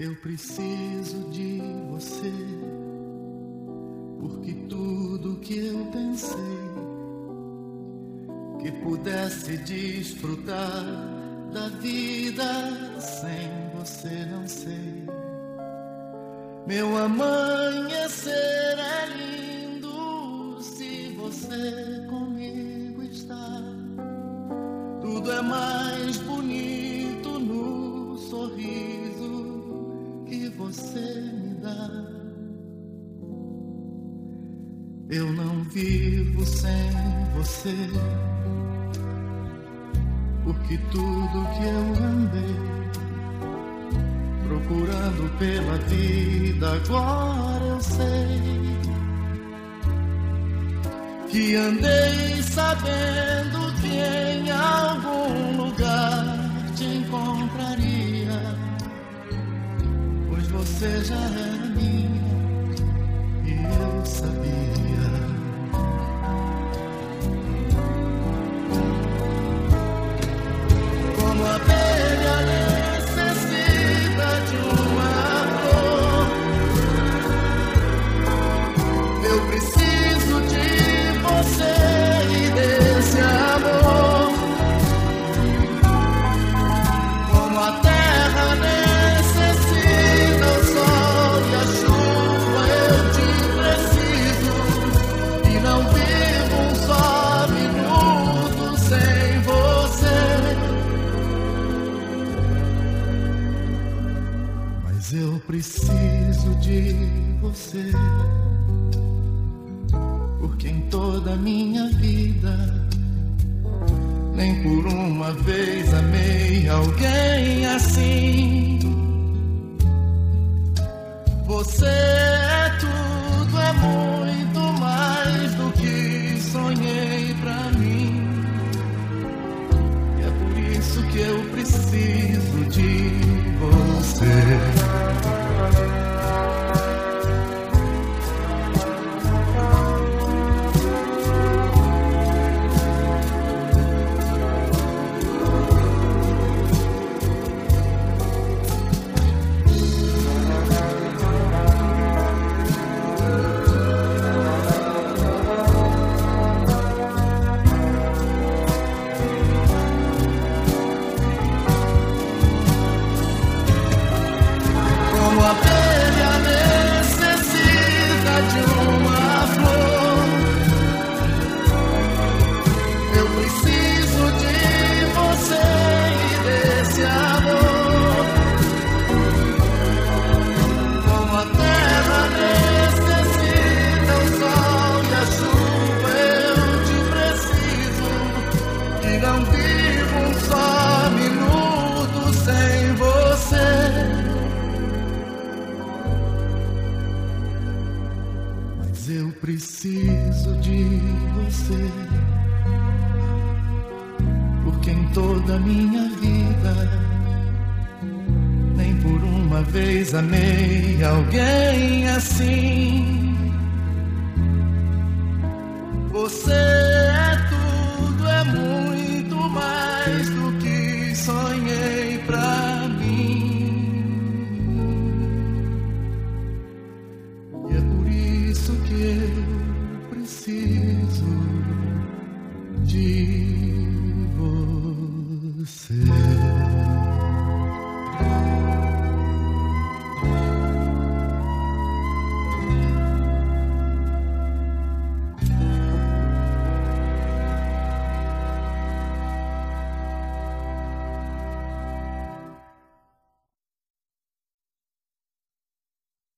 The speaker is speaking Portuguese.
Eu preciso de você, porque tudo que eu pensei que pudesse desfrutar da vida sem você, não sei. Meu amanhecer é lindo se você comigo está. Tudo é mais bonito no sorriso que você me dá. Eu não vivo sem você, porque tudo que eu andei procurando pela vida, agora eu sei que andei sabendo que em algum lugar te encontraria, pois você já era minha e eu sabia. Como a abelha necessita de uma flor, eu preciso de você e desse amor. Como a terra necessita o sol e a chuva, eu te preciso, e não vivo um só minuto sem você. Mas eu preciso de você, porque em toda a minha vida nem por uma vez amei alguém assim. Você é tudo, é muito mais do que sonhei pra mim, e é por isso que eu preciso de você. Eu preciso de você, porque em toda a minha vida nem por uma vez amei alguém assim. Você é tudo, é muito mais do que sonhei pra mim. E é por isso que eu preciso de você.